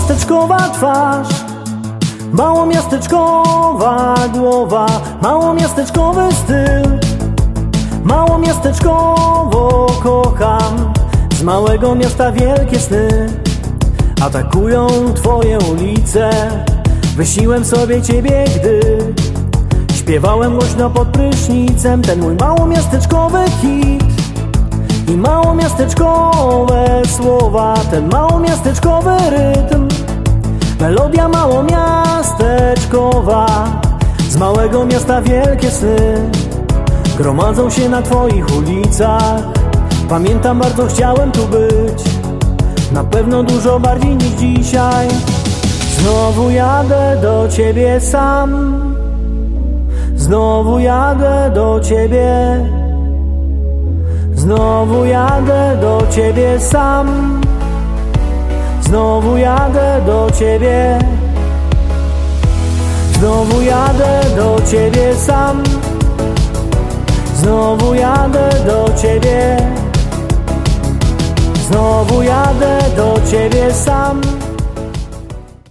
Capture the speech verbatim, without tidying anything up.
Małomiasteczkowa twarz, małomiasteczkowa głowa, małomiasteczkowy styl. Małomiasteczkowo kocham, z małego miasta wielkie sny atakują twoje ulice. Wysiłem sobie ciebie, gdy śpiewałem głośno pod prysznicem ten mój małomiasteczkowy hit. I małomiasteczkowe słowa, ten małomiasteczkowy rytm, melodia małomiasteczkowa, z małego miasta wielkie sny gromadzą się na twoich ulicach. Pamiętam, bardzo chciałem tu być, na pewno dużo bardziej niż dzisiaj. Znowu jadę do ciebie sam, znowu jadę do ciebie, znowu jadę do ciebie sam, znowu jadę do ciebie, znowu jadę do ciebie sam, znowu jadę do ciebie, znowu jadę do ciebie sam.